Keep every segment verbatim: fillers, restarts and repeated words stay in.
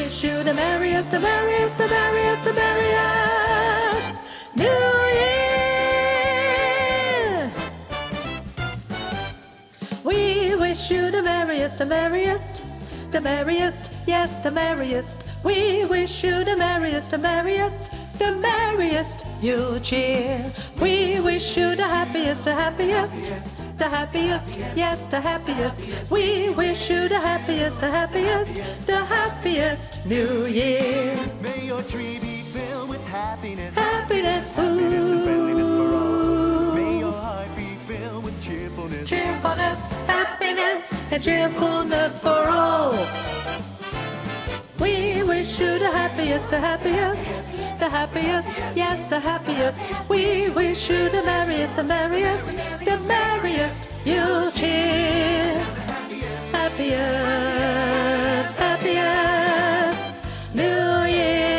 wish you the merriest, the merriest, the merriest, the merriest New Year. We wish you the merriest, the merriest, the merriest, yes, the merriest. We wish you the merriest, the merriest, the merriest New Year. We wish you the happiest, the happiest, the happiest, yes, the happiest. We wish you the happiest, the happiest, the happiest New Year. May your tree be filled with happiness, happiness, happiness and friendliness for all. ooh. May your heart be filled with cheerfulness, cheerfulness, happiness, and cheerfulness for all. We wish you the happiest, the happiest, the happiest, yes, the happiest. We wish you the merriest, the merriest, the merriest New Year. Happiest, happiest New Year.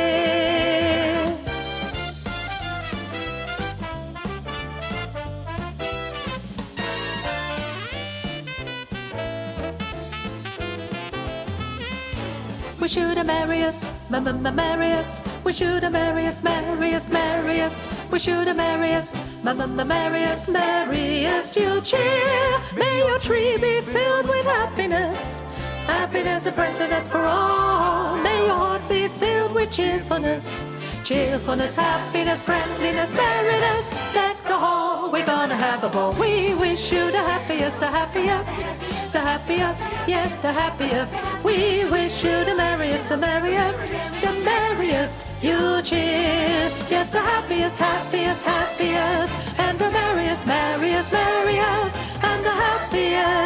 Wish you the merriest, m-m-m-merriest. Wish you the merriest, merriest, merriest. Wish you the merriest, m-m-m-merriest, merriest New Year. May your tree be filled with happiness, happiness and friendliness for all. May your heart be filled with cheerfulness, cheerfulness, happiness, friendliness, merriness. Deck the hall, we're gonna have a ball. We wish you the happiest, the happiest, the happiest, yes, the happiest. We wish you the merriest, the merriest, the merriest New Year. Yes, the happiest, happiest, happiest, and the merriest, merriest, merriest, and the happiest.